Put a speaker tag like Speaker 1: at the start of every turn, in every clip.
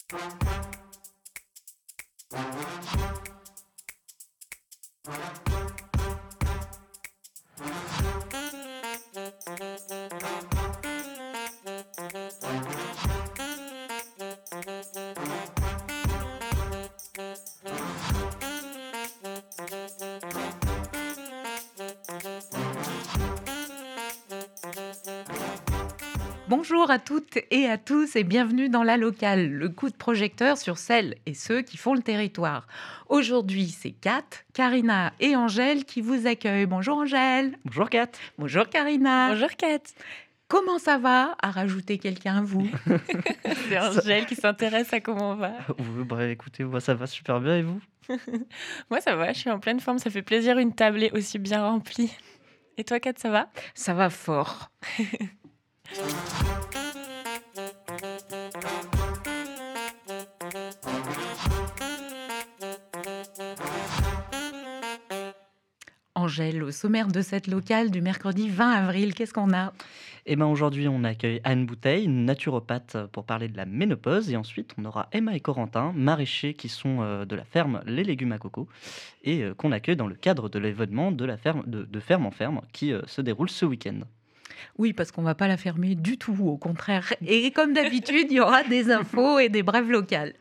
Speaker 1: Bonjour à toutes et à tous et bienvenue dans La Locale, le coup de projecteur sur celles et ceux qui font le territoire. Aujourd'hui, c'est Kat, Karina et Angèle qui vous accueillent. Bonjour Angèle.
Speaker 2: Bonjour Kat.
Speaker 1: Bonjour Karina.
Speaker 3: Bonjour Kat.
Speaker 1: Comment ça va à rajouter quelqu'un à vous?
Speaker 3: C'est Angèle qui s'intéresse à comment on va.
Speaker 2: Écoutez, moi ça va super bien et vous?
Speaker 3: Moi ça va, je suis en pleine forme, ça fait plaisir une tablée aussi bien remplie. Et toi Kat, ça va?
Speaker 1: Ça va fort. Angèle, au sommaire de cette locale du mercredi 20 avril, qu'est-ce qu'on a?
Speaker 2: Eh ben aujourd'hui on accueille Anne Bouteille, naturopathe, pour parler de la ménopause, et ensuite on aura Emma et Corentin, maraîchers qui sont de la ferme Les Légumes à Coco, et qu'on accueille dans le cadre de l'événement de la ferme de ferme en ferme qui se déroule ce week-end.
Speaker 1: Oui, parce qu'on ne va pas la fermer du tout, au contraire. Et comme d'habitude, il y aura des infos et des brèves locales.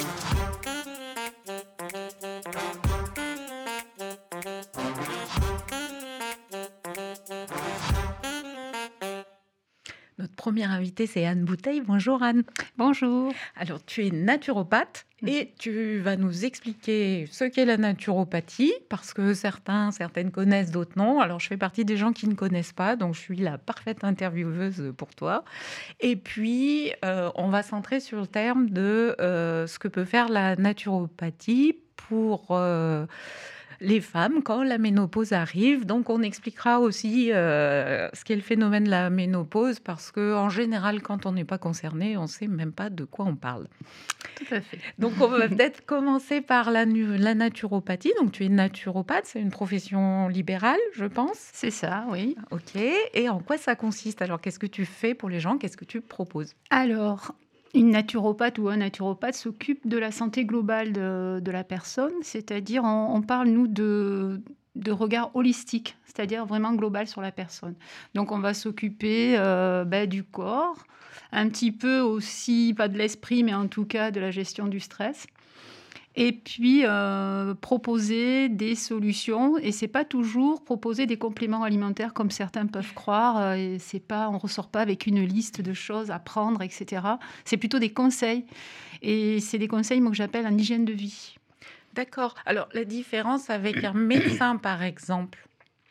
Speaker 1: Notre première invitée, c'est Anne Bouteille. Bonjour Anne.
Speaker 4: Bonjour.
Speaker 1: Alors, tu es naturopathe et tu vas nous expliquer ce qu'est la naturopathie, parce que certaines connaissent, d'autres non. Alors, je fais partie des gens qui ne connaissent pas, donc je suis la parfaite intervieweuse pour toi. Et puis, on va centrer sur le terme de ce que peut faire la naturopathie pour les femmes quand la ménopause arrive. Donc, on expliquera aussi ce qu'est le phénomène de la ménopause, parce qu'en général, quand on n'est pas concerné, on ne sait même pas de quoi on parle.
Speaker 4: Tout à fait.
Speaker 1: Donc, on va peut-être commencer par la naturopathie. Donc, tu es naturopathe, c'est une profession libérale, je pense.
Speaker 4: C'est ça, oui.
Speaker 1: Ok. Et en quoi ça consiste? Alors, qu'est-ce que tu fais pour les gens? Qu'est-ce que tu proposes?
Speaker 4: Alors, une naturopathe ou un naturopathe s'occupe de la santé globale de la personne, c'est-à-dire on parle, nous, de regard holistique, c'est-à-dire vraiment global sur la personne. Donc, on va s'occuper du corps, un petit peu aussi, pas de l'esprit, mais en tout cas de la gestion du stress. Et puis, proposer des solutions. Et ce n'est pas toujours proposer des compléments alimentaires comme certains peuvent croire. On ne ressort pas avec une liste de choses à prendre, etc. C'est plutôt des conseils. Et c'est des conseils, moi, que j'appelle en hygiène de vie.
Speaker 1: D'accord. Alors, la différence avec un médecin, par exemple?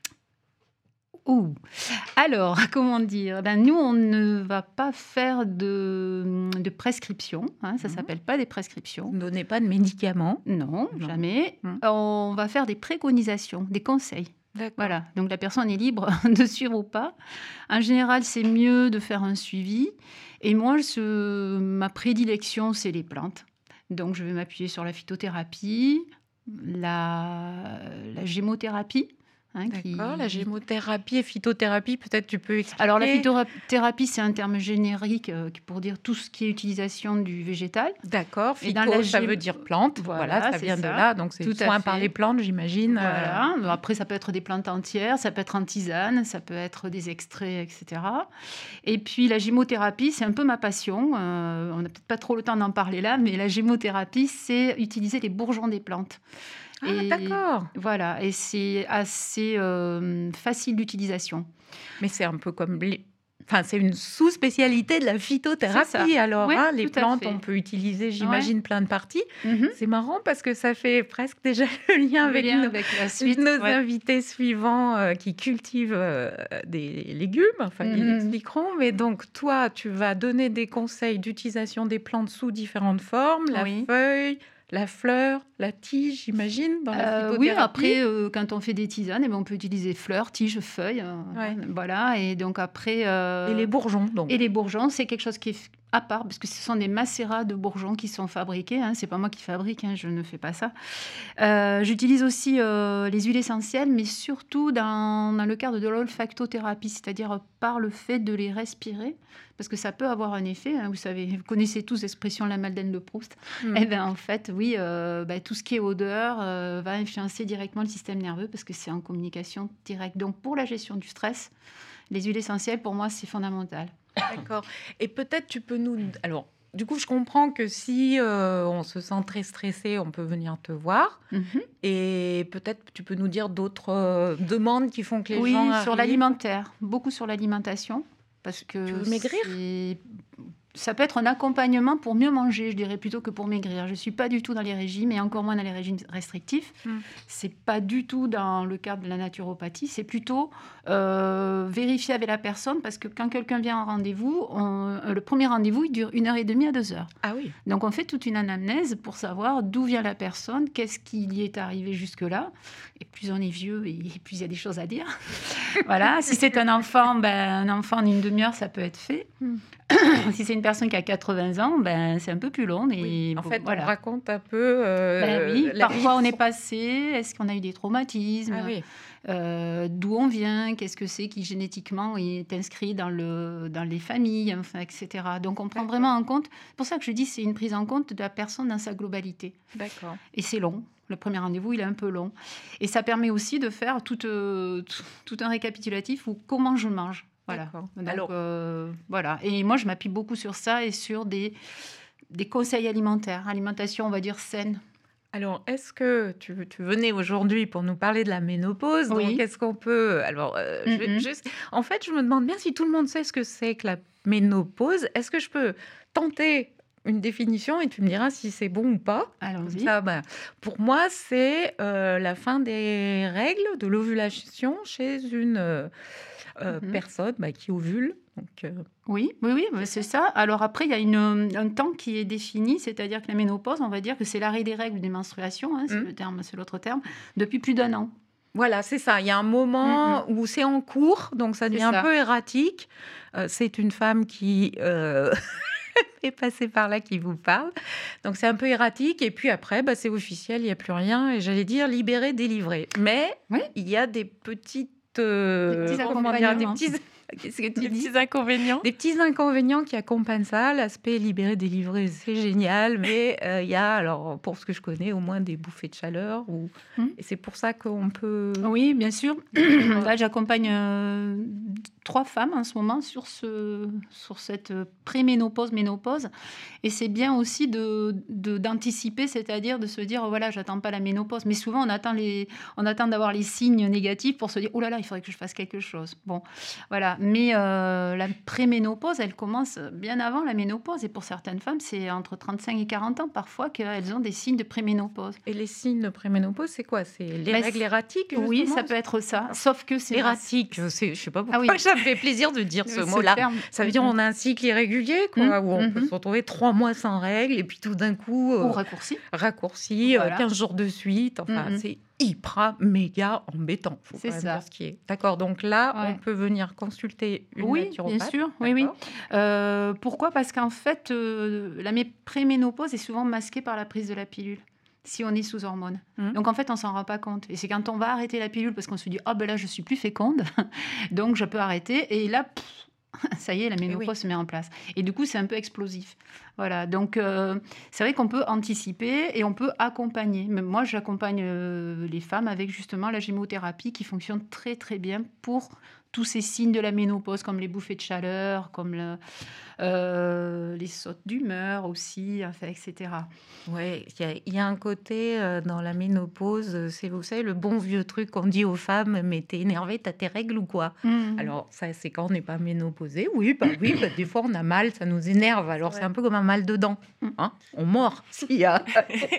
Speaker 4: Alors, comment dire? Nous, on ne va pas faire de prescription. Ça ne s'appelle pas des prescriptions.
Speaker 1: Vous ne donnez pas de médicaments?
Speaker 4: Non, jamais. On va faire des préconisations, des conseils.
Speaker 1: D'accord.
Speaker 4: Voilà, donc la personne est libre de suivre ou pas. En général, c'est mieux de faire un suivi. Et moi, ma prédilection, c'est les plantes. Donc, je vais m'appuyer sur la phytothérapie, la gémothérapie.
Speaker 1: D'accord, la gémothérapie et phytothérapie, peut-être tu peux expliquer.
Speaker 4: Alors, la phytothérapie, c'est un terme générique pour dire tout ce qui est utilisation du végétal.
Speaker 1: D'accord, phyto, ça veut dire plante. Voilà, ça vient de là. Donc, c'est soin par les plantes, j'imagine.
Speaker 4: Voilà. Après, ça peut être des plantes entières, ça peut être en tisane, ça peut être des extraits, etc. Et puis, la gémothérapie, c'est un peu ma passion. On n'a peut-être pas trop le temps d'en parler là, mais la gémothérapie, c'est utiliser les bourgeons des plantes.
Speaker 1: D'accord.
Speaker 4: Voilà, et c'est assez facile d'utilisation.
Speaker 1: Mais c'est un peu comme c'est une sous-spécialité de la phytothérapie. Alors,
Speaker 4: oui,
Speaker 1: les plantes, on peut utiliser, j'imagine, plein de parties. C'est marrant parce que ça fait presque déjà le lien avec
Speaker 4: la suite.
Speaker 1: Nos invités suivants qui cultivent des légumes. Enfin, ils l'expliqueront. Mais donc, toi, tu vas donner des conseils d'utilisation des plantes sous différentes formes, la feuille, la fleur, la tige, j'imagine, dans la phytothérapie.
Speaker 4: Oui, après, quand on fait des tisanes, on peut utiliser fleurs, tiges, feuilles. Voilà, et donc après...
Speaker 1: Et les bourgeons, donc.
Speaker 4: Et les bourgeons, c'est quelque chose qui est à part, parce que ce sont des macérats de bourgeons qui sont fabriqués. Hein, c'est pas moi qui fabrique, hein, je ne fais pas ça. J'utilise aussi les huiles essentielles, mais surtout dans le cadre de l'olfactothérapie, c'est-à-dire par le fait de les respirer, parce que ça peut avoir un effet. Hein, vous connaissez tous l'expression la Madeleine de Proust. Eh bien, en fait, oui, tout ce qui est odeur va influencer directement le système nerveux, parce que c'est en communication directe. Donc, pour la gestion du stress, les huiles essentielles, pour moi, c'est fondamental.
Speaker 1: D'accord. Et peut-être tu peux nous... Alors, du coup, je comprends que si on se sent très stressé, on peut venir te voir. Et peut-être tu peux nous dire d'autres demandes qui font que les
Speaker 4: Oui,
Speaker 1: gens
Speaker 4: sur
Speaker 1: arrivent.
Speaker 4: l'alimentaire, beaucoup sur l'alimentation, parce que
Speaker 1: Tu veux maigrir ?
Speaker 4: ça peut être un accompagnement pour mieux manger, je dirais, plutôt que pour maigrir. Je ne suis pas du tout dans les régimes, et encore moins dans les régimes restrictifs. C'est pas du tout dans le cadre de la naturopathie. C'est plutôt vérifier avec la personne, parce que quand quelqu'un vient en rendez-vous, le premier rendez-vous, il dure 1h30 à 2h.
Speaker 1: Ah oui.
Speaker 4: Donc, on fait toute une anamnèse pour savoir d'où vient la personne, qu'est-ce qui y est arrivé jusque-là. Et plus on est vieux, et plus il y a des choses à dire. Voilà. Si c'est un enfant, un enfant en une demi-heure, ça peut être fait. Si c'est une personne qui a 80 ans, c'est un peu plus long. Et
Speaker 1: Oui. En fait,
Speaker 4: voilà.
Speaker 1: on raconte un peu...
Speaker 4: Oui,
Speaker 1: la
Speaker 4: parfois
Speaker 1: vie.
Speaker 4: on est passé, est-ce qu'on a eu des traumatismes,
Speaker 1: Ah oui.
Speaker 4: d'où on vient, qu'est-ce que c'est qui génétiquement est inscrit dans les familles, enfin, etc. Donc on prend vraiment en compte, c'est pour ça que je dis c'est une prise en compte de la personne dans sa globalité.
Speaker 1: D'accord.
Speaker 4: Et c'est long. Le premier rendez-vous, il est un peu long. Et ça permet aussi de faire tout un récapitulatif où comment je mange. Voilà.
Speaker 1: D'accord.
Speaker 4: Donc,
Speaker 1: Alors,
Speaker 4: voilà. Et moi, je m'appuie beaucoup sur ça et sur des conseils alimentaires. Alimentation, on va dire, saine.
Speaker 1: Alors, est-ce que tu venais aujourd'hui pour nous parler de la ménopause?
Speaker 4: Oui.
Speaker 1: Donc, est-ce qu'on peut... Alors, en fait, je me demande bien si tout le monde sait ce que c'est que la ménopause. Est-ce que je peux tenter une définition et tu me diras si c'est bon ou pas?
Speaker 4: Allons-y.
Speaker 1: Ça, pour moi, c'est la fin des règles de l'ovulation chez une personne qui ovule. Donc,
Speaker 4: Oui, c'est ça. Alors après, il y a un temps qui est défini, c'est-à-dire que la ménopause, on va dire que c'est l'arrêt des règles des menstruations, hein, c'est l'autre terme, depuis plus d'1 an.
Speaker 1: voilà, c'est ça. Il y a un moment où c'est en cours, donc ça devient un peu erratique. C'est une femme qui est passée par là qui vous parle. Donc c'est un peu erratique. Et puis après, c'est officiel, il n'y a plus rien. Et j'allais dire libéré, délivré. Mais il y a des petites... Qu'est-ce que tu
Speaker 3: Des
Speaker 1: dis?
Speaker 3: petits inconvénients.
Speaker 1: Des petits inconvénients qui accompagnent ça. L'aspect libéré, délivré, c'est génial. Mais il y a, alors, pour ce que je connais, au moins des bouffées de chaleur. Et c'est pour ça qu'on peut...
Speaker 4: Oui, bien sûr. Là, j'accompagne 3 femmes en ce moment sur cette préménopause, ménopause. Et c'est bien aussi d'anticiper, c'est-à-dire de se dire, voilà, j'attends pas la ménopause. Mais souvent, on attend d'avoir les signes négatifs pour se dire, oh là là, il faudrait que je fasse quelque chose. Bon, voilà. Mais la préménopause, elle commence bien avant la ménopause. Et pour certaines femmes, c'est entre 35 et 40 ans parfois qu'elles ont des signes de préménopause.
Speaker 1: Et les signes de préménopause, c'est quoi? C'est les règles erratiques?
Speaker 4: Oui,
Speaker 1: justement,
Speaker 4: ça peut être ça. Sauf que c'est
Speaker 1: erratique. Je sais pas pourquoi ça me fait plaisir de dire ce mot-là. Ça veut dire on a un cycle irrégulier, quoi, où on peut se retrouver 3 mois sans règles et puis tout d'un coup...
Speaker 4: Ou raccourci.
Speaker 1: Voilà. 15 jours de suite. Enfin, c'est hyper méga embêtant. Faut
Speaker 4: c'est
Speaker 1: quand même
Speaker 4: ça.
Speaker 1: dire ce qui est. D'accord, donc là, on peut venir consulter une naturopathe.
Speaker 4: Bien sûr. Oui. Pourquoi? Parce qu'en fait, la préménopause est souvent masquée par la prise de la pilule. Si on est sous hormones. Donc en fait, on s'en rend pas compte. Et c'est quand on va arrêter la pilule parce qu'on se dit, là, je suis plus féconde, donc je peux arrêter. Et là, ça y est, la ménopause se met en place. Et du coup, c'est un peu explosif. Voilà, donc c'est vrai qu'on peut anticiper et on peut accompagner. Même moi, j'accompagne les femmes avec justement la gémothérapie qui fonctionne très très bien pour tous ces signes de la ménopause, comme les bouffées de chaleur, comme les sautes d'humeur aussi, etc.
Speaker 1: Oui, il y a un côté dans la ménopause, c'est, vous savez, le bon vieux truc qu'on dit aux femmes, mais t'es énervée, t'as tes règles ou quoi? Alors, ça, c'est quand on n'est pas ménopausée. Oui, des fois, on a mal, ça nous énerve. Alors, c'est un peu comme un mal de dents. Hein, on mord s'il y a...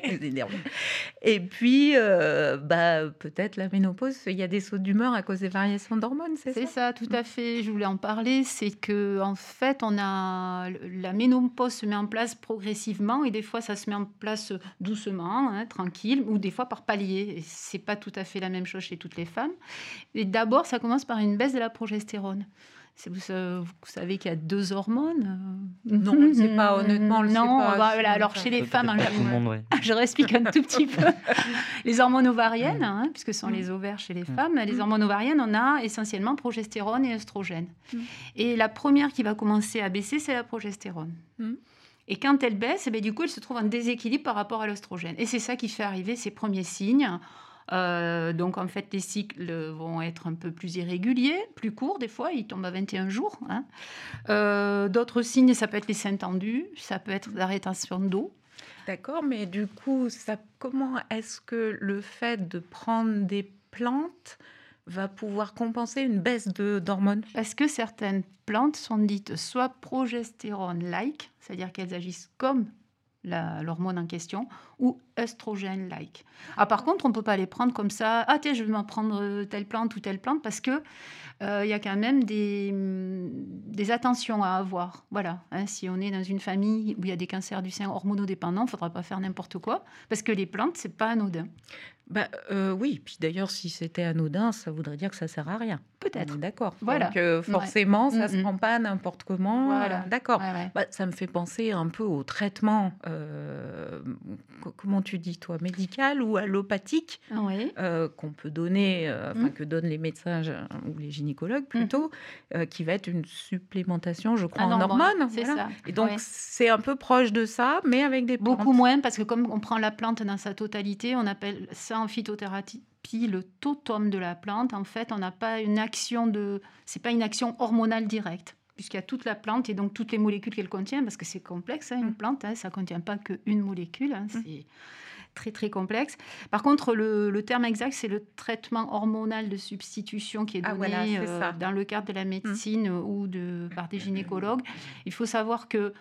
Speaker 1: Et puis, peut-être la ménopause, il y a des sautes d'humeur à cause des variations d'hormones, c'est ça?
Speaker 4: C'est ça, tout à fait. Je voulais en parler. C'est que en fait, la ménopause se met en place progressivement et des fois, ça se met en place doucement, tranquille, ou des fois par palier. Et c'est pas tout à fait la même chose chez toutes les femmes. Et d'abord, ça commence par une baisse de la progestérone. Vous savez qu'il y a 2 hormones.
Speaker 1: Non, on ne sait pas, honnêtement, on le sait
Speaker 4: Non,
Speaker 1: pas.
Speaker 4: voilà, alors chez les femmes,
Speaker 2: Peut-être pas tout le monde, ouais.
Speaker 4: je réexplique un tout petit peu. Les hormones ovariennes, puisque ce sont les ovaires chez les femmes, les hormones ovariennes, on a essentiellement progestérone et œstrogène. Et la première qui va commencer à baisser, c'est la progestérone. Et quand elle baisse, du coup, elle se trouve en déséquilibre par rapport à l'œstrogène. Et c'est ça qui fait arriver ces premiers signes. Donc, en fait, les cycles vont être un peu plus irréguliers, plus courts des fois, ils tombent à 21 jours. D'autres signes, ça peut être les seins tendus, ça peut être la rétention d'eau.
Speaker 1: D'accord, mais du coup, comment est-ce que le fait de prendre des plantes va pouvoir compenser une baisse d'hormones?
Speaker 4: Parce que certaines plantes sont dites soit progestérone-like, c'est-à-dire qu'elles agissent comme l'hormone en question, ou œstrogène-like. Par contre, on ne peut pas les prendre comme ça. Ah, tiens, je vais m'en prendre telle plante ou telle plante, parce que y a quand même des attentions à avoir. Voilà. Si on est dans une famille où il y a des cancers du sein hormonodépendants, il ne faudra pas faire n'importe quoi, parce que les plantes, ce n'est pas anodin.
Speaker 1: Oui, puis d'ailleurs, si c'était anodin, ça voudrait dire que ça ne sert à rien.
Speaker 4: Peut-être.
Speaker 1: On est d'accord.
Speaker 4: Voilà.
Speaker 1: Donc, forcément, ça ne se prend pas n'importe comment.
Speaker 4: Voilà.
Speaker 1: D'accord.
Speaker 4: Ouais.
Speaker 1: Ça me fait penser un peu au traitement, comment tu dis, toi, médical ou allopathique,
Speaker 4: Oui.
Speaker 1: qu'on peut donner, que donnent les médecins ou les gynécologues plutôt, qui va être une supplémentation, je crois, en hormones.
Speaker 4: C'est
Speaker 1: voilà.
Speaker 4: ça.
Speaker 1: Et donc, c'est un peu proche de ça, mais avec des plantes.
Speaker 4: Beaucoup moins, parce que comme on prend la plante dans sa totalité, on appelle ça en phytothérapie le totem de la plante. En fait, on n'a pas une action c'est pas une action hormonale directe, puisqu'il y a toute la plante et donc toutes les molécules qu'elle contient, parce que c'est complexe, une plante, ça ne contient pas qu'une molécule, c'est très très complexe. Par contre, le terme exact, c'est le traitement hormonal de substitution qui est donné dans le cadre de la médecine ou par des gynécologues. Il faut savoir que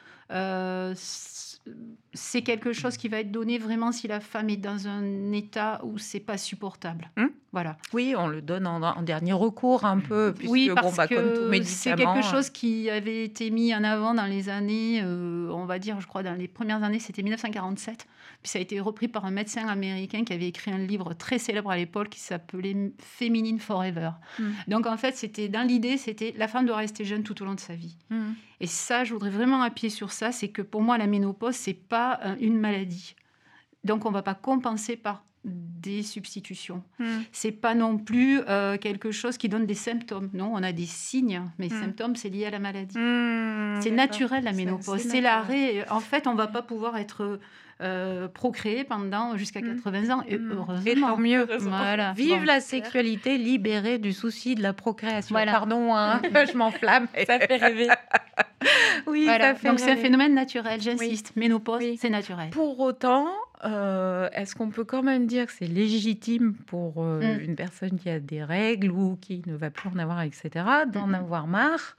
Speaker 4: c'est quelque chose qui va être donné vraiment si la femme est dans un état où c'est pas supportable. Voilà.
Speaker 1: Oui, on le donne en dernier recours un peu, puisque
Speaker 4: oui, parce
Speaker 1: comme tout médicament,
Speaker 4: c'est quelque chose qui avait été mis en avant dans les années, on va dire, je crois, dans les premières années, c'était 1947. Puis ça a été repris par un médecin américain qui avait écrit un livre très célèbre à l'époque qui s'appelait Feminine Forever. Donc en fait, dans l'idée, c'était la femme doit rester jeune tout au long de sa vie. Et ça, je voudrais vraiment appuyer sur ça, c'est que pour moi, la ménopause, c'est pas une maladie. Donc on va pas compenser par des substitutions. C'est pas non plus quelque chose qui donne des symptômes. Non, on a des signes, mais symptômes, c'est lié à la maladie. C'est naturel, la ménopause. C'est l'arrêt. En fait, on va pas pouvoir être procréer jusqu'à 80 ans, et heureusement.
Speaker 1: Et tant mieux.
Speaker 4: Voilà.
Speaker 1: Vive la sexualité libérée du souci de la procréation.
Speaker 4: Voilà.
Speaker 1: Pardon, je m'enflamme.
Speaker 3: Ça fait rêver.
Speaker 1: Oui,
Speaker 4: voilà.
Speaker 1: ça fait
Speaker 4: donc
Speaker 1: rêver.
Speaker 4: c'est un phénomène naturel, j'insiste.
Speaker 1: Oui.
Speaker 4: Ménopause,
Speaker 1: Oui.
Speaker 4: c'est naturel.
Speaker 1: Pour autant, est-ce qu'on peut quand même dire que c'est légitime pour une personne qui a des règles ou qui ne va plus en avoir, etc., d'en avoir marre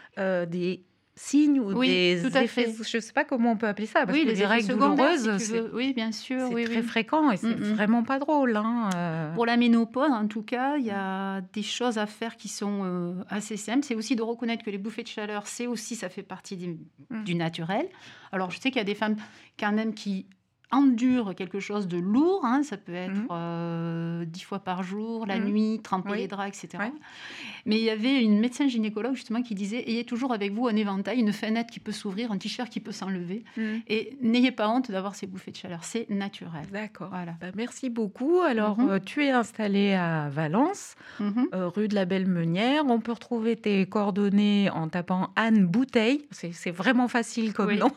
Speaker 1: des signes ou des
Speaker 4: tout à
Speaker 1: effets,
Speaker 4: fait.
Speaker 1: je ne sais pas comment on peut appeler ça, parce que les règles
Speaker 4: secondaires,
Speaker 1: douloureuses,
Speaker 4: si tu veux. Oui, bien sûr.
Speaker 1: c'est très fréquent et c'est vraiment pas drôle.
Speaker 4: Pour la ménopause, en tout cas, il y a des choses à faire qui sont assez simples. C'est aussi de reconnaître que les bouffées de chaleur, ça fait partie du naturel. Alors, je sais qu'il y a des femmes quand même qui endurent quelque chose de lourd, ça peut être 10 fois par jour, la nuit, tremper les draps, etc. Ouais. Mais il y avait une médecin gynécologue justement qui disait « Ayez toujours avec vous un éventail, une fenêtre qui peut s'ouvrir, un t-shirt qui peut s'enlever et n'ayez pas honte d'avoir ces bouffées de chaleur, c'est naturel. »
Speaker 1: D'accord.
Speaker 4: Voilà.
Speaker 1: Merci beaucoup. Alors, tu es installée à Valence, rue de la Belle-Meunière. On peut retrouver tes coordonnées en tapant Anne Bouteille. C'est vraiment facile comme nom.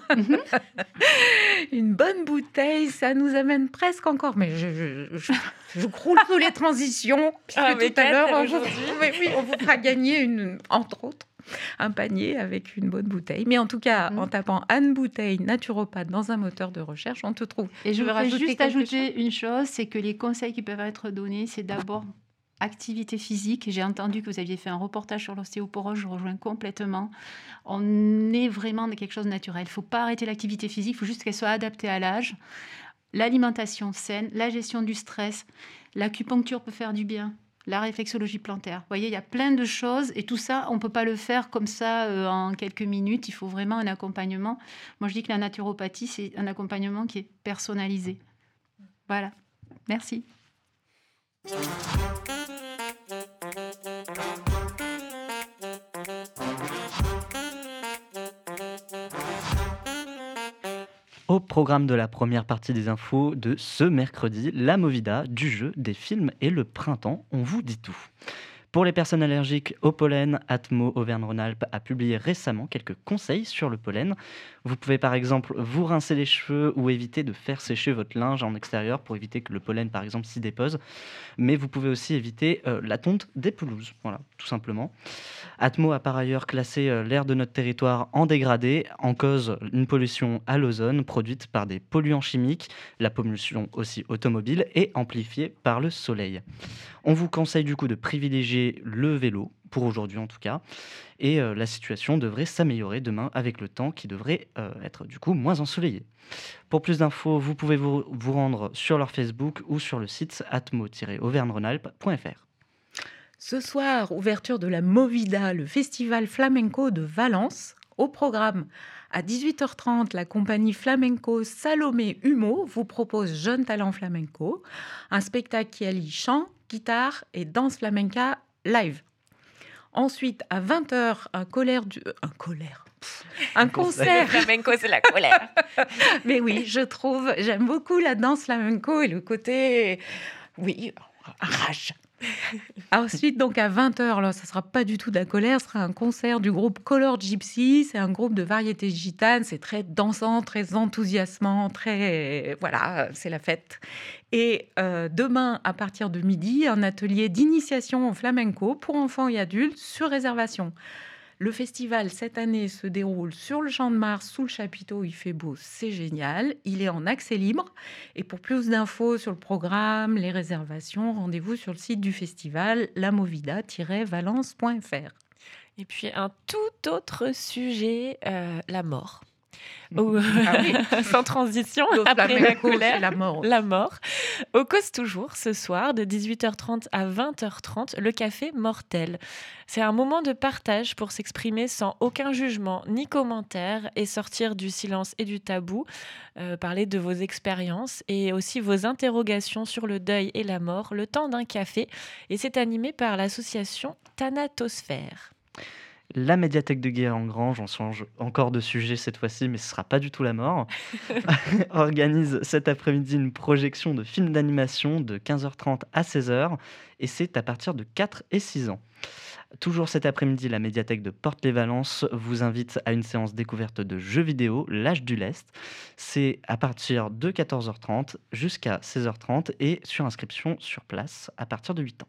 Speaker 1: Une bonne bouteille. Ça nous amène presque encore, mais je croule sous les transitions, puisque tout à l'heure, on vous fera gagner, entre autres, un panier avec une bonne bouteille. Mais en tout cas, en tapant Anne Bouteille, naturopathe, dans un moteur de recherche, on te trouve.
Speaker 4: Et je voudrais juste ajouter une chose, c'est que les conseils qui peuvent être donnés, c'est d'abord activité physique. J'ai entendu que vous aviez fait un reportage sur l'ostéoporose, je rejoins complètement. On est vraiment dans quelque chose de naturel. Il ne faut pas arrêter l'activité physique, il faut juste qu'elle soit adaptée à l'âge. L'alimentation saine, la gestion du stress, l'acupuncture peut faire du bien, la réflexologie plantaire. Vous voyez, il y a plein de choses et tout ça, on ne peut pas le faire comme ça en quelques minutes. Il faut vraiment un accompagnement. Moi, je dis que la naturopathie, c'est un accompagnement qui est personnalisé. Voilà. Merci.
Speaker 2: Au programme de la première partie des infos de ce mercredi, la Movida, du jeu, des films et le printemps, on vous dit tout. Pour les personnes allergiques au pollen, Atmo Auvergne-Rhône-Alpes a publié récemment quelques conseils sur le pollen. Vous pouvez par exemple vous rincer les cheveux ou éviter de faire sécher votre linge en extérieur pour éviter que le pollen par exemple s'y dépose. Mais vous pouvez aussi éviter la tonte des pelouses, voilà, tout simplement. Atmo a par ailleurs classé l'air de notre territoire en dégradé, en cause une pollution à l'ozone produite par des polluants chimiques, la pollution aussi automobile et amplifiée par le soleil. On vous conseille du coup de privilégier le vélo, pour aujourd'hui en tout cas, et la situation devrait s'améliorer demain avec le temps qui devrait être du coup moins ensoleillé. Pour plus d'infos, vous pouvez vous rendre sur leur Facebook ou sur le site atmo-auvergne-rhône-alpes.fr.
Speaker 1: Ce soir, ouverture de la Movida, le festival flamenco de Valence. Au programme, à 18h30, la compagnie flamenco Salomé Humo vous propose Jeunes Talents Flamenco, un spectacle qui allie chant, guitare et danse flamenca live. Ensuite, à 20h, un concert.
Speaker 3: Le flamenco, c'est la colère.
Speaker 1: Mais oui, j'aime beaucoup la danse flamenco et le côté, oui, rage. Ensuite, donc à 20h, là, ça ne sera pas du tout de la colère, ce sera un concert du groupe Color Gypsy. C'est un groupe de variété gitane, c'est très dansant, très enthousiasmant, voilà, c'est la fête. Et demain, à partir de midi, un atelier d'initiation au flamenco pour enfants et adultes sur réservation. Le festival, cette année, se déroule sur le Champ de Mars, sous le chapiteau. Il fait beau, c'est génial. Il est en accès libre. Et pour plus d'infos sur le programme, les réservations, rendez-vous sur le site du festival, lamovida-valence.fr.
Speaker 3: Et puis un tout autre sujet, la mort. Sans transition, après la colère,
Speaker 1: la mort.
Speaker 3: La mort. Au Cause Toujours, ce soir, de 18h30 à 20h30, le café Mortel. C'est un moment de partage pour s'exprimer sans aucun jugement ni commentaire et sortir du silence et du tabou, parler de vos expériences et aussi vos interrogations sur le deuil et la mort, le temps d'un café. Et c'est animé par l'association Thanatosphère.
Speaker 2: La médiathèque de Guéret-en-Grange, on change encore de sujet cette fois-ci, mais ce ne sera pas du tout la mort, organise cet après-midi une projection de films d'animation de 15h30 à 16h, et c'est à partir de 4 et 6 ans. Toujours cet après-midi, la médiathèque de Porte-les-Valences vous invite à une séance découverte de jeux vidéo, L'Âge du Lest. C'est à partir de 14h30 jusqu'à 16h30 et sur inscription sur place à partir de 8 ans.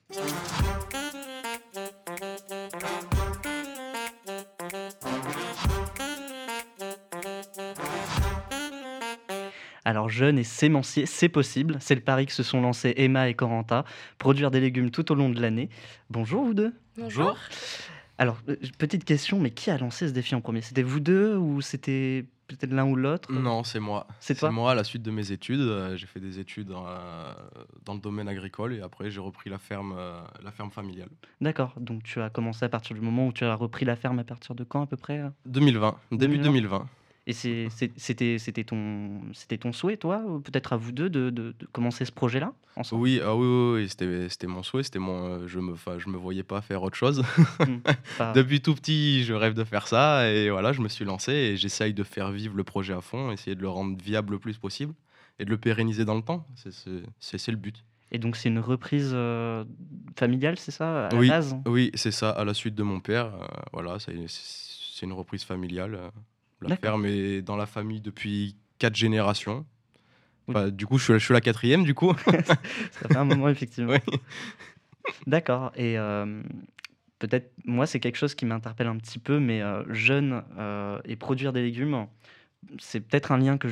Speaker 2: Alors jeune et s'émancier, c'est possible. C'est le pari que se sont lancés Emma et Corentin. Produire des légumes tout au long de l'année. Bonjour vous deux.
Speaker 3: Bonjour.
Speaker 2: Alors, petite question, mais qui a lancé ce défi en premier ? C'était vous deux ou c'était peut-être l'un ou l'autre ?
Speaker 5: Non, c'est moi.
Speaker 2: C'est toi ?
Speaker 5: moi à la suite de mes études. J'ai fait des études dans le domaine agricole et après j'ai repris la ferme familiale.
Speaker 2: D'accord, donc tu as commencé à partir du moment où tu as repris la ferme à partir de quand à peu près ?
Speaker 5: 2020, début
Speaker 2: 2020.
Speaker 5: 2020.
Speaker 2: Et c'était ton souhait, toi, ou peut-être à vous deux, de commencer ce projet-là ensemble ?
Speaker 5: Oui, c'était mon souhait. Je me voyais pas faire autre chose.
Speaker 2: Pas-
Speaker 5: Depuis tout petit, je rêve de faire ça et voilà, je me suis lancé et j'essaye de faire vivre le projet à fond, essayer de le rendre viable le plus possible et de le pérenniser dans le temps. C'est le but.
Speaker 2: Et donc c'est une reprise familiale, c'est ça, à la
Speaker 5: Oui,
Speaker 2: base ?
Speaker 5: oui, c'est ça. À la suite de mon père, voilà, c'est une reprise familiale. La
Speaker 2: D'accord.
Speaker 5: ferme est dans la famille depuis 4 générations.
Speaker 2: Oui.
Speaker 5: Enfin, du coup, je suis la 4e, du coup.
Speaker 2: Ça fait un moment, effectivement.
Speaker 5: Oui.
Speaker 2: D'accord. Et peut-être, moi, c'est quelque chose qui m'interpelle un petit peu, mais jeune et produire des légumes, c'est peut-être un lien que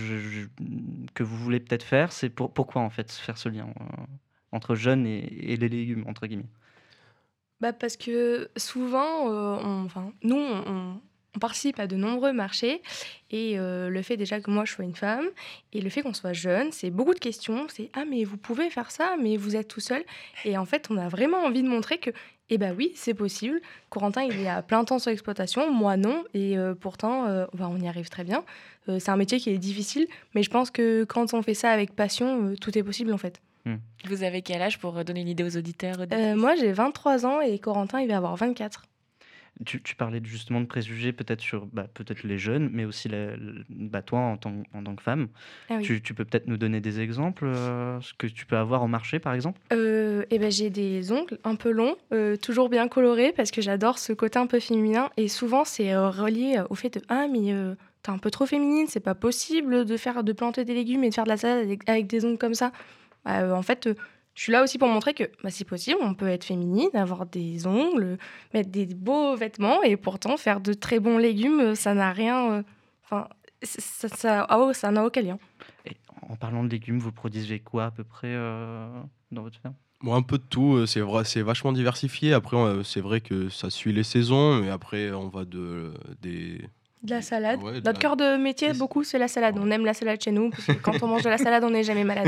Speaker 2: vous voulez peut-être faire. C'est pourquoi, en fait, faire ce lien entre jeune et les légumes, entre guillemets ?
Speaker 6: Parce que souvent, nous, on participe à de nombreux marchés et le fait déjà que moi je sois une femme et le fait qu'on soit jeune, c'est beaucoup de questions. C'est « Ah mais vous pouvez faire ça, mais vous êtes tout seul ». Et en fait, on a vraiment envie de montrer que oui, c'est possible. Corentin, il est à plein temps sur l'exploitation, moi non. Et pourtant, on y arrive très bien. C'est un métier qui est difficile, mais je pense que quand on fait ça avec passion, tout est possible en fait.
Speaker 3: Vous avez quel âge pour donner une idée aux auditeurs ?
Speaker 6: Moi, j'ai 23 ans et Corentin, il va avoir 24.
Speaker 2: Tu parlais justement de préjugés peut-être sur peut-être les jeunes, mais aussi toi en tant que femme.
Speaker 6: Ah oui.
Speaker 2: Tu peux peut-être nous donner des exemples, ce que tu peux avoir au marché par exemple?
Speaker 6: Et ben, j'ai des ongles un peu longs, toujours bien colorés parce que j'adore ce côté un peu féminin et souvent c'est, relié, au fait de: «Ah mais, tu un peu trop féminine, c'est pas possible de planter des légumes et de faire de la salade avec des ongles comme ça». Bah, en fait, je suis là aussi pour montrer que, bah, c'est possible, on peut être féminine, avoir des ongles, mettre des beaux vêtements et pourtant faire de très bons légumes, ça n'a rien, enfin, ça n'a aucun lien.
Speaker 2: Et en parlant de légumes, vous produisez quoi à peu près, dans votre ferme?
Speaker 5: Bon, un peu de tout, c'est vrai, c'est vachement diversifié. Après, c'est vrai que ça suit les saisons, mais après on va
Speaker 6: De la salade.
Speaker 5: ouais, de
Speaker 6: Notre cœur de métier,
Speaker 5: Oui,
Speaker 6: beaucoup, c'est la salade.
Speaker 5: ouais.
Speaker 6: On aime la salade chez nous, parce que quand on mange de la salade, on n'est jamais malade.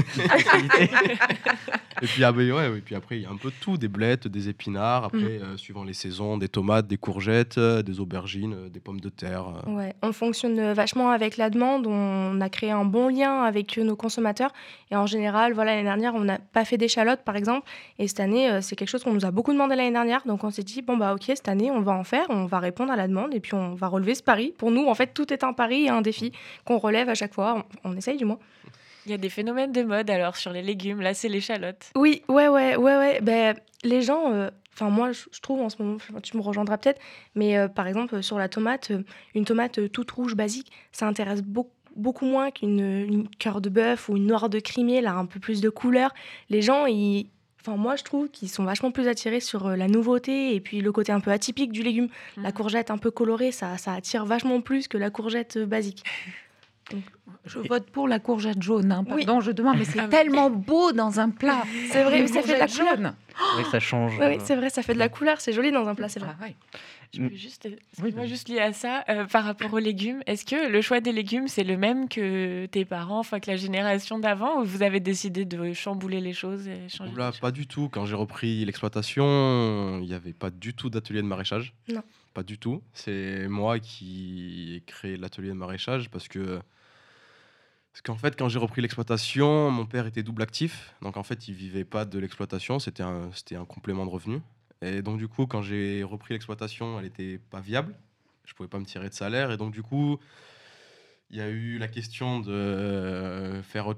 Speaker 5: Et puis, ah beh, ouais, et puis après, il y a un peu de tout, des blettes, des épinards, après, suivant les saisons, des tomates, des courgettes, des aubergines, des pommes de terre.
Speaker 6: Ouais, on fonctionne vachement avec la demande. On a créé un bon lien avec nos consommateurs. Et en général, voilà, l'année dernière, on n'a pas fait d'échalotes, par exemple. Et cette année, c'est quelque chose qu'on nous a beaucoup demandé l'année dernière. Donc on s'est dit, bon, bah ok, cette année, on va en faire, on va répondre à la demande et puis on va relever ce pari. Pour nous, en fait, tout est un pari et un défi qu'on relève à chaque fois. On essaye du moins.
Speaker 3: Il y a des phénomènes de mode alors sur les légumes. Là, c'est l'échalote.
Speaker 6: Oui, ouais. Ben, les gens, enfin moi, je trouve en ce moment, enfin, tu me rejoindras peut-être, mais par exemple sur la tomate, une tomate toute rouge basique, ça intéresse beaucoup moins une cœur de bœuf ou une noire de Crimée, là, un peu plus de couleur. Les gens, enfin moi, je trouve qu'ils sont vachement plus attirés sur la nouveauté et puis le côté un peu atypique du légume. La courgette un peu colorée, ça attire vachement plus que la courgette basique.
Speaker 1: Je vote pour la courgette jaune, hein.
Speaker 6: Oui.
Speaker 1: Pardon, je demande, mais c'est
Speaker 3: Ah oui.
Speaker 1: tellement beau dans un plat.
Speaker 6: C'est vrai,
Speaker 1: Une
Speaker 6: ça fait de la
Speaker 1: courgette
Speaker 6: couleur.
Speaker 1: jaune.
Speaker 2: C'est vrai que ça change,
Speaker 6: Oui, c'est vrai, ça fait de la couleur, c'est joli dans un plat, c'est vrai.
Speaker 1: Ah ouais.
Speaker 3: Je peux juste, excuse-moi,
Speaker 2: vas-y.
Speaker 3: juste lié à ça, par rapport aux légumes, est-ce que le choix des légumes, c'est le même que tes parents, enfin que la génération d'avant, ou vous avez décidé de chambouler les choses et changer
Speaker 5: Oula,
Speaker 3: les choses?
Speaker 5: pas du tout. Quand j'ai repris l'exploitation, il n'y avait pas du tout d'atelier de maraîchage.
Speaker 6: Non.
Speaker 5: Pas du tout. C'est moi qui ai créé l'atelier de maraîchage parce qu'en fait, quand j'ai repris l'exploitation, mon père était double actif. Donc en fait, il vivait pas de l'exploitation, c'était un complément de revenu. Et donc du coup, quand j'ai repris l'exploitation, elle n'était pas viable. Je pouvais pas me tirer de salaire. Et donc du coup, il y a eu la question de faire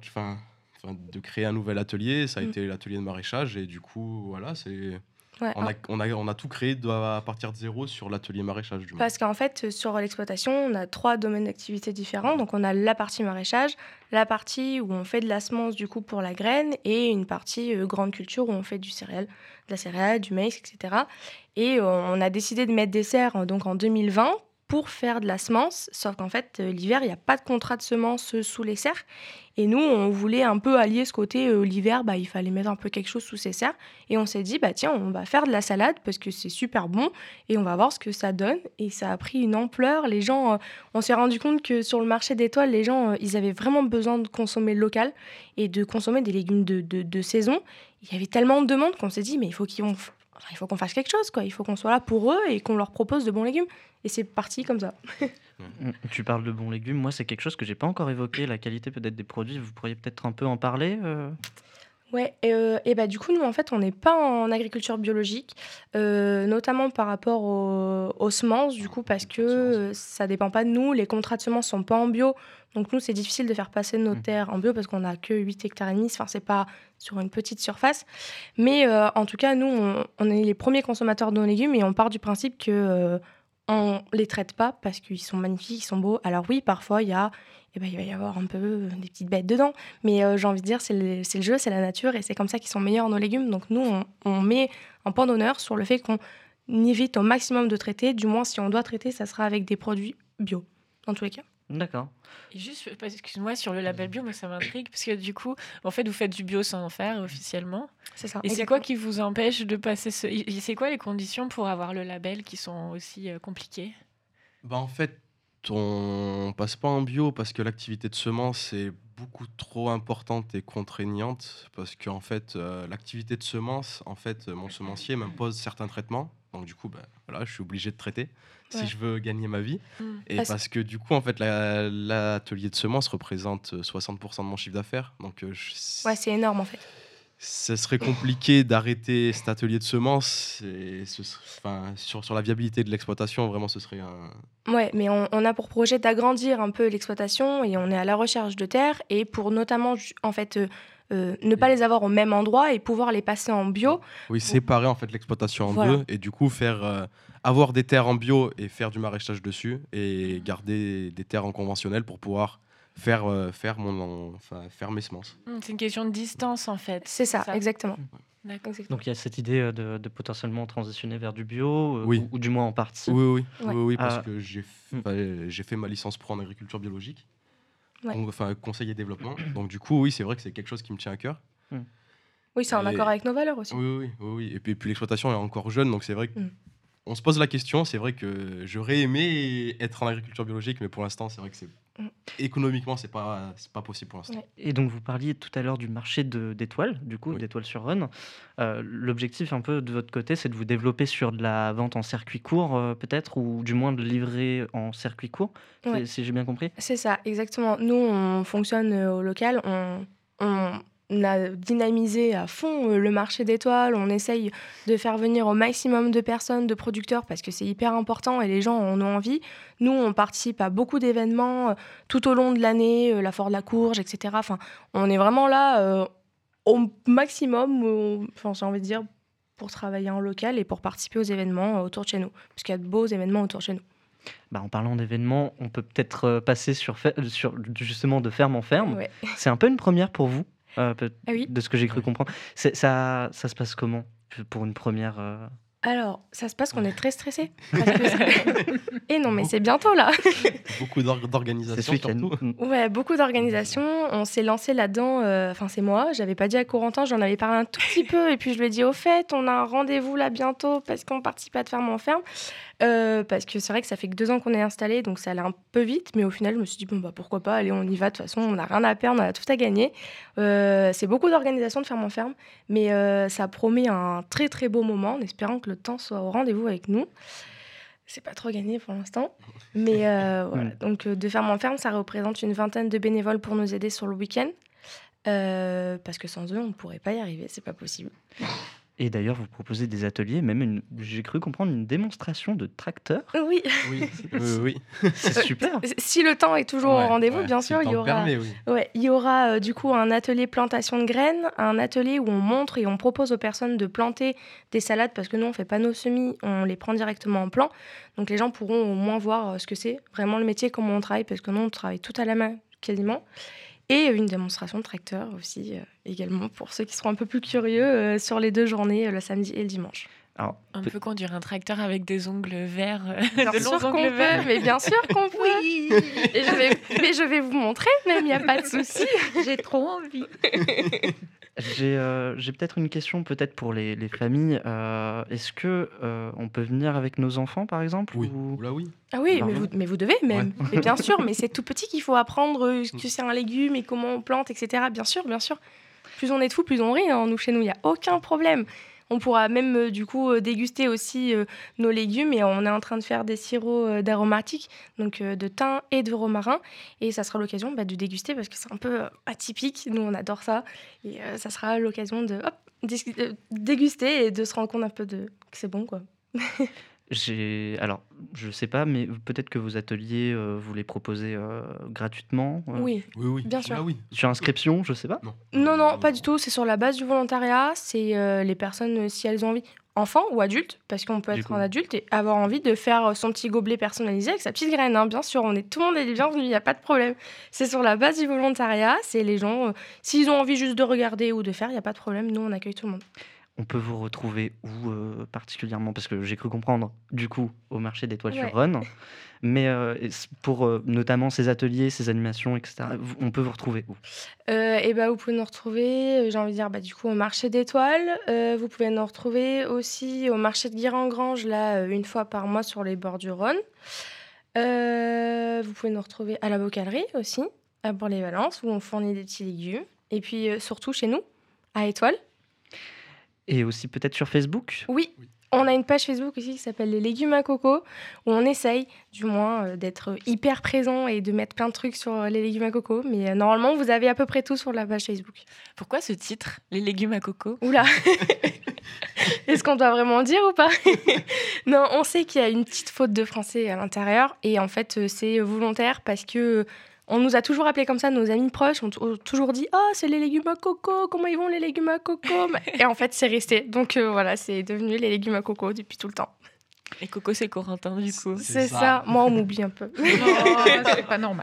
Speaker 5: de créer un nouvel atelier. Ça a été l'atelier de maraîchage. Et du coup, voilà,
Speaker 6: Ouais,
Speaker 5: on a tout créé à partir de zéro sur l'atelier maraîchage du moins.
Speaker 6: parce qu'en fait, sur l'exploitation, on a 3 domaines d'activité différents. Donc, on a la partie maraîchage, la partie où on fait de la semence du coup pour la graine et une partie grande culture où on fait de la céréale, du maïs, etc. Et on a décidé de mettre des serres donc en 2020 pour faire de la semence. Sauf qu'en fait, l'hiver, il n'y a pas de contrat de semence sous les serres. Et nous, on voulait un peu allier ce côté, l'hiver, bah, il fallait mettre un peu quelque chose sous ces serres. Et on s'est dit, bah tiens, on va faire de la salade parce que c'est super bon et on va voir ce que ça donne. Et ça a pris une ampleur. Les gens, on s'est rendu compte que sur le marché des toiles, les gens, ils avaient vraiment besoin de consommer local et de consommer des légumes de saison. Il y avait tellement de demandes qu'on s'est dit, mais il faut qu'on fasse quelque chose, quoi. Il faut qu'on soit là pour eux et qu'on leur propose de bons légumes. Et c'est parti comme ça.
Speaker 2: Tu parles de bons légumes. Moi, c'est quelque chose que j'ai pas encore évoqué, la qualité peut-être des produits. Vous pourriez peut-être un peu en parler?
Speaker 6: Ouais, et bah, du coup, nous, en fait, on n'est pas en agriculture biologique, notamment par rapport aux semences, du coup, parce que ça dépend pas de nous. Les contrats de semences sont pas en bio. Donc, nous, c'est difficile de faire passer nos terres en bio parce qu'on n'a que 8 hectares et demi. Enfin, c'est pas sur une petite surface. Mais en tout cas, nous, on est les premiers consommateurs de nos légumes et on part du principe que on les traite pas parce qu'ils sont magnifiques, ils sont beaux. Alors oui, parfois, il va y avoir un peu des petites bêtes dedans. Mais j'ai envie de dire, c'est le jeu, c'est la nature et c'est comme ça qu'ils sont meilleurs, nos légumes. Donc nous, on met un point d'honneur sur le fait qu'on évite au maximum de traiter. Du moins, si on doit traiter, ça sera avec des produits bio, dans tous les cas.
Speaker 2: D'accord.
Speaker 3: Et juste, excuse-moi, sur le label bio, moi ça m'intrigue, parce que du coup, en fait, vous faites du bio sans en faire officiellement.
Speaker 6: C'est ça.
Speaker 3: Et c'est quoi qui vous empêche de passer c'est quoi les conditions pour avoir le label qui sont aussi compliquées?
Speaker 5: Bah, en fait, on passe pas en bio parce que l'activité de semence est beaucoup trop importante et contraignante. Parce qu'en fait, l'activité de semence, en fait, mon semencier m'impose certains traitements. Donc du coup, voilà, je suis obligé de traiter
Speaker 6: Ouais.
Speaker 5: si je veux gagner ma vie. Et
Speaker 6: Parce-
Speaker 5: que du coup, en fait, l'atelier de semence représente 60% de mon chiffre d'affaires. Donc
Speaker 6: Ouais, c'est énorme en fait.
Speaker 5: ce serait compliqué d'arrêter cet atelier de semences. Sur la viabilité de l'exploitation, vraiment, ce serait un...
Speaker 6: Ouais, mais on a pour projet d'agrandir un peu l'exploitation et on est à la recherche de terres et pour notamment, en fait, ne pas les avoir au même endroit et pouvoir les passer en bio.
Speaker 5: Oui, séparer en fait l'exploitation en
Speaker 6: Voilà.
Speaker 5: deux et du coup avoir des terres en bio et faire du maraîchage dessus et garder des terres en conventionnel pour pouvoir faire mes semences.
Speaker 3: C'est une question de distance en fait.
Speaker 6: C'est ça, exactement.
Speaker 3: D'accord.
Speaker 6: Exactement.
Speaker 2: Donc il y a cette idée de potentiellement transitionner vers du bio,
Speaker 5: Oui.
Speaker 2: ou du moins en partie.
Speaker 5: Oui,
Speaker 6: Ouais.
Speaker 5: parce
Speaker 2: Ah.
Speaker 5: que j'ai fait ma licence pro en agriculture biologique,
Speaker 6: Ouais.
Speaker 5: donc, conseil et développement. Donc du coup, oui, c'est vrai que c'est quelque chose qui me tient à cœur.
Speaker 6: Oui, c'est en
Speaker 5: Et-
Speaker 6: accord avec nos valeurs aussi.
Speaker 5: Oui. Et puis l'exploitation est encore jeune, donc c'est vrai que
Speaker 6: Mm.
Speaker 5: on se pose la question. C'est vrai que j'aurais aimé être en agriculture biologique, mais pour l'instant, c'est vrai que économiquement, c'est pas possible pour l'instant.
Speaker 6: Ouais.
Speaker 2: Et donc vous parliez tout à l'heure du marché d'étoiles, du coup,
Speaker 5: Oui.
Speaker 2: d'étoiles sur Run. L'objectif un peu de votre côté, c'est de vous développer sur de la vente en circuit court peut-être, ou du moins de livrer en circuit court,
Speaker 6: Ouais.
Speaker 2: si j'ai bien compris.
Speaker 6: C'est ça, exactement. Nous, on fonctionne au local. On a dynamisé à fond le marché d'étoiles. On essaye de faire venir au maximum de personnes, de producteurs, parce que c'est hyper important et les gens en ont envie. Nous, on participe à beaucoup d'événements tout au long de l'année, la Foire de la Courge, etc. Enfin, on est vraiment là au maximum, j'ai envie de dire, pour travailler en local et pour participer aux événements autour de chez nous. Parce qu'il y a de beaux événements autour de chez nous.
Speaker 2: Bah, en parlant d'événements, on peut peut-être passer sur justement de ferme en ferme.
Speaker 6: Ouais.
Speaker 2: C'est un peu une première pour vous,
Speaker 6: Ah oui.
Speaker 2: de ce que j'ai cru comprendre. Ça se passe comment pour une première
Speaker 6: Alors, ça se passe qu'on est très stressé. Et non, mais c'est bientôt là.
Speaker 5: Beaucoup
Speaker 2: C'est ce
Speaker 5: d'organisation
Speaker 2: week-end.
Speaker 5: surtout.
Speaker 6: Ouais, beaucoup d'organisations. On s'est lancé là-dedans. Enfin, c'est moi. J'avais pas dit à Corentin. J'en avais parlé un tout petit peu. Et puis, je lui ai dit, au fait, on a un rendez-vous là bientôt parce qu'on participe à de ferme en ferme. Parce que c'est vrai que ça fait que 2 ans qu'on est installé. Donc, ça allait un peu vite. Mais au final, je me suis dit, bon, bah, pourquoi pas. Allez, on y va. De toute façon, on n'a rien à perdre. On a tout à gagner. C'est beaucoup d'organisations de ferme en ferme. Mais ça promet un très, très beau moment en espérant que le temps soit au rendez-vous avec nous. C'est pas trop gagné pour l'instant. Mais voilà. Donc, de ferme en ferme, ça représente une 20aine de bénévoles pour nous aider sur le week-end. Parce que sans eux, on ne pourrait pas y arriver. C'est pas possible.
Speaker 2: Et d'ailleurs, vous proposez des ateliers, même j'ai cru comprendre une démonstration de tracteur.
Speaker 6: Oui.
Speaker 5: Oui.
Speaker 2: C'est super.
Speaker 6: Si le temps est toujours au rendez-vous, bien
Speaker 5: si
Speaker 6: sûr,
Speaker 5: le
Speaker 6: il y
Speaker 5: temps
Speaker 6: aura...
Speaker 5: permet, oui.
Speaker 6: Ouais, il y aura du coup un atelier plantation de graines, un atelier où on montre et on propose aux personnes de planter des salades parce que nous on fait pas nos semis, on les prend directement en plant. Donc les gens pourront au moins voir ce que c'est vraiment le métier, comment on travaille parce que nous on travaille tout à la main quasiment. Et une démonstration de tracteur aussi également pour ceux qui seront un peu plus curieux sur les 2 journées, le samedi et le dimanche.
Speaker 2: Alors,
Speaker 3: On peut conduire un tracteur avec des ongles verts,
Speaker 6: Bien
Speaker 3: de
Speaker 6: sûr
Speaker 3: longs
Speaker 6: qu'on
Speaker 3: ongles
Speaker 6: peut,
Speaker 3: verts.
Speaker 6: mais bien sûr qu'on peut. Oui. Et je vais vous montrer, même, il n'y a pas de souci.
Speaker 1: J'ai trop envie.
Speaker 2: j'ai peut-être une question peut-être pour les familles. Est-ce que on peut venir avec nos enfants, par exemple,
Speaker 5: Oui.
Speaker 2: ou-
Speaker 5: Oula, oui.
Speaker 6: Ah oui,
Speaker 2: Bravo.
Speaker 6: mais vous devez même.
Speaker 5: Ouais.
Speaker 6: Mais bien sûr, mais c'est tout petit qu'il faut apprendre ce que c'est un légume et comment on plante, etc. Bien sûr, bien sûr. Plus on est de fous, plus on rit. Hein. Nous, chez nous, il n'y a aucun problème. On pourra même du coup déguster aussi nos légumes et on est en train de faire des sirops d'aromatiques, donc de thym et de romarin. Et ça sera l'occasion de déguster parce que c'est un peu atypique. Nous, on adore ça. Et ça sera l'occasion de déguster et de se rendre compte un peu que c'est bon, quoi.
Speaker 2: Alors, je sais pas, mais peut-être que vos ateliers, vous les proposez gratuitement,
Speaker 6: Oui.
Speaker 5: Oui.
Speaker 6: Bien sûr.
Speaker 5: Là, oui.
Speaker 2: sur inscription, je sais pas.
Speaker 6: Non, pas du tout. C'est sur la base du volontariat. C'est les personnes, si elles ont envie, enfants ou adultes, parce qu'on peut
Speaker 2: Du
Speaker 6: être
Speaker 2: coup.
Speaker 6: un adulte et avoir envie de faire son petit gobelet personnalisé avec sa petite graine. Hein. Bien sûr, tout le monde est bienvenu, il n'y a pas de problème. C'est sur la base du volontariat. C'est les gens, s'ils ont envie juste de regarder ou de faire, il n'y a pas de problème. Nous, on accueille tout le monde.
Speaker 2: On peut vous retrouver où particulièrement? Parce que j'ai cru comprendre, du coup, au marché d'étoiles
Speaker 6: Ouais.
Speaker 2: sur Run. Mais pour notamment ces ateliers, ces animations, etc., on peut vous retrouver où?
Speaker 6: Vous pouvez nous retrouver, j'ai envie de dire, du coup, au marché d'étoiles. Vous pouvez nous retrouver aussi au marché de Guiran-Grange, là, une fois par mois sur les bords du Rhône. Vous pouvez nous retrouver à la bocalerie aussi, à Bourg-les-Valences, où on fournit des petits légumes. Et puis, surtout chez nous, à Étoile.
Speaker 2: Et aussi peut-être sur Facebook?
Speaker 6: Oui, On a une page Facebook aussi qui s'appelle Les légumes à coco, où on essaye, du moins, d'être hyper présent et de mettre plein de trucs sur les légumes à coco. Mais normalement, vous avez à peu près tout sur la page Facebook.
Speaker 3: Pourquoi ce titre, Les légumes à coco?
Speaker 6: Oula. Est-ce qu'on doit vraiment dire ou pas? Non, on sait qu'il y a une petite faute de français à l'intérieur. Et en fait, c'est volontaire parce que on nous a toujours appelés comme ça, nos amis proches ont toujours dit « Oh, c'est les légumes à coco, comment ils vont les légumes à coco ?» Et en fait, c'est resté. Donc voilà, c'est devenu les légumes à coco depuis tout le temps.
Speaker 3: Et Coco, c'est Corentin, du coup.
Speaker 6: C'est ça. Moi, on m'oublie un peu.
Speaker 1: Non, c'est pas normal.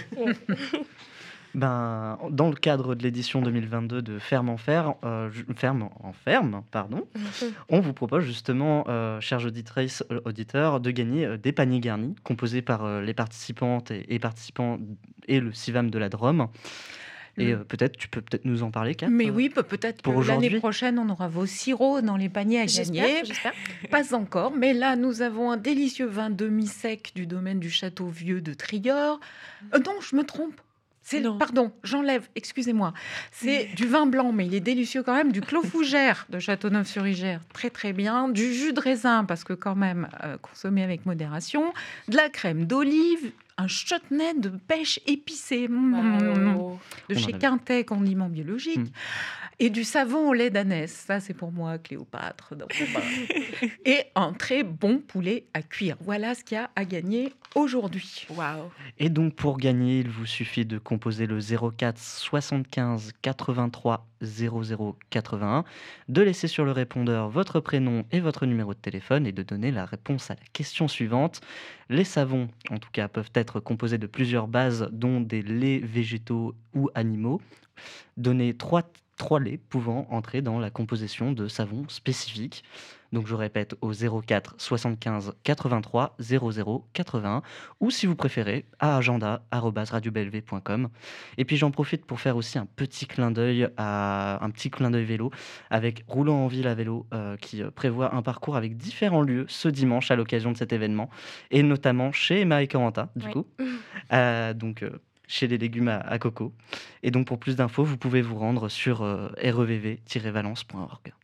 Speaker 2: Ben, dans le cadre de l'édition 2022 de Ferme en Ferme, pardon, on vous propose justement, chères auditrices, auditeurs, de gagner des paniers garnis composés par les participantes et participants et le CIVAM de la Drôme. Et peut-être, tu peux peut-être nous en parler, Kat.
Speaker 1: Mais oui, peut-être
Speaker 2: pour
Speaker 1: que l'année
Speaker 2: aujourd'hui.
Speaker 1: prochaine, on aura vos sirops dans les paniers à gagner.
Speaker 6: J'espère.
Speaker 1: Pas encore, mais là, nous avons un délicieux vin demi-sec du domaine du Château Vieux de Trigueur. Non, je me trompe.
Speaker 3: Non.
Speaker 1: Pardon, j'enlève, excusez-moi. C'est du vin blanc, mais il est délicieux quand même. Du Clos Fougère de Châteauneuf-sur-Igère, très très bien. Du jus de raisin, parce que quand même, consommer avec modération. De la crème d'olive, un chutney de pêche épicé.
Speaker 3: Wow.
Speaker 1: De
Speaker 2: On
Speaker 1: chez
Speaker 2: en a-
Speaker 1: Quintet, condiment biologique.
Speaker 2: Mm.
Speaker 1: Et du savon au lait d'ânesse. Ça, c'est pour moi, Cléopâtre. Donc, et un très bon poulet à cuire. Voilà ce qu'il y a à gagner aujourd'hui.
Speaker 3: Waouh.
Speaker 2: Et donc, pour gagner, il vous suffit de composer le 04 75 83 00 81, de laisser sur le répondeur votre prénom et votre numéro de téléphone et de donner la réponse à la question suivante. Les savons, en tout cas, peuvent être composés de plusieurs bases, dont des laits végétaux ou animaux. Donnez trois laits pouvant entrer dans la composition de savons spécifiques. Donc je répète au 04 75 83 00 81 ou si vous préférez à agenda@radiobelv.com. Et puis j'en profite pour faire aussi un petit clin d'œil vélo avec Roulant en ville à vélo qui prévoit un parcours avec différents lieux ce dimanche à l'occasion de cet événement et notamment chez Emma et Corentin du
Speaker 6: Oui.
Speaker 2: coup. Chez les légumes à coco. Et donc pour plus d'infos, vous pouvez vous rendre sur revv-valence.org.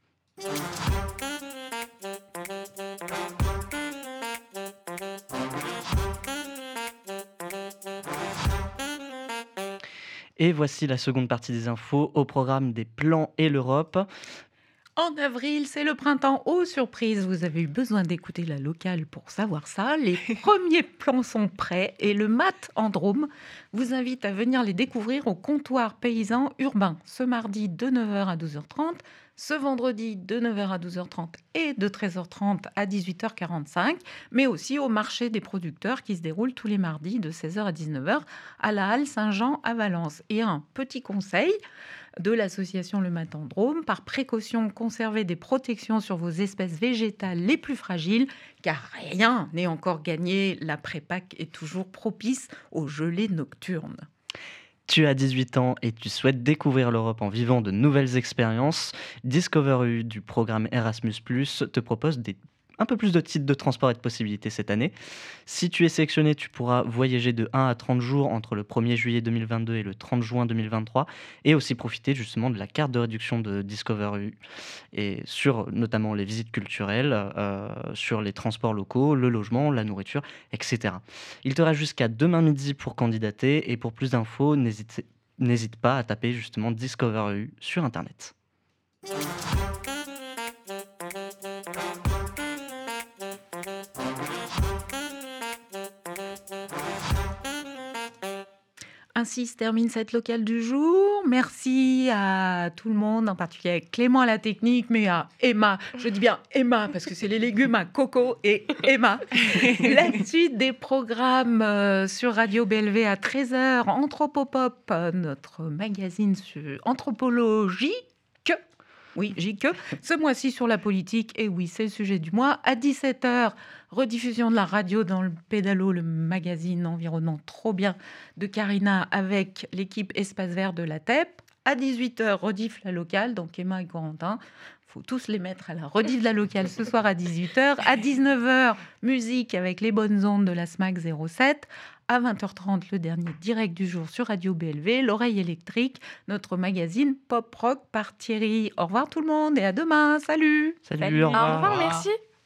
Speaker 2: Et voici la seconde partie des infos au programme des plans et l'Europe.
Speaker 1: En avril, c'est le printemps. Oh, surprise, vous avez eu besoin d'écouter la locale pour savoir ça. Les premiers plans sont prêts et le MAT en Drôme vous invite à venir les découvrir au comptoir paysan urbain ce mardi de 9h à 12h30, ce vendredi de 9h à 12h30 et de 13h30 à 18h45, mais aussi au marché des producteurs qui se déroule tous les mardis de 16h à 19h à la Halle Saint-Jean à Valence. Et un petit conseil de l'association Le Matin Drôme, par précaution, conservez des protections sur vos espèces végétales les plus fragiles, car rien n'est encore gagné. L'après-Pâques est toujours propice aux gelées nocturnes.
Speaker 2: Tu as 18 ans et tu souhaites découvrir l'Europe en vivant de nouvelles expériences. Discover EU du programme Erasmus+, te propose un peu plus de titres de transport et de possibilités cette année. Si tu es sélectionné, tu pourras voyager de 1 à 30 jours entre le 1er juillet 2022 et le 30 juin 2023 et aussi profiter justement de la carte de réduction de Discover EU et sur notamment les visites culturelles, sur les transports locaux, le logement, la nourriture, etc. Il te reste jusqu'à demain midi pour candidater et pour plus d'infos, n'hésite pas à taper justement Discover EU sur Internet.
Speaker 1: Ainsi se termine cette locale du jour. Merci à tout le monde, en particulier à Clément à la technique, mais à Emma. Je dis bien Emma parce que c'est les légumes à coco et Emma. La suite des programmes sur Radio BLV à 13h, Anthropopop, notre magazine sur anthropologie. Oui, JQ. Ce mois-ci sur la politique, et oui, c'est le sujet du mois. À 17h, rediffusion de la radio dans le Pédalo, le magazine environnement trop bien de Karina avec l'équipe Espace Vert de la TEP. À 18h, rediff la locale, donc Emma et Corentin. Il faut tous les mettre à la rediff de la locale ce soir à 18h. À 19h, musique avec les bonnes ondes de la SMAC 07. À 20h30, le dernier direct du jour sur Radio BLV, l'oreille électrique, notre magazine Pop Rock par Thierry. Au revoir tout le monde et à demain. Salut.
Speaker 2: Salut,
Speaker 3: Salut.
Speaker 2: au revoir.
Speaker 6: Au revoir, merci.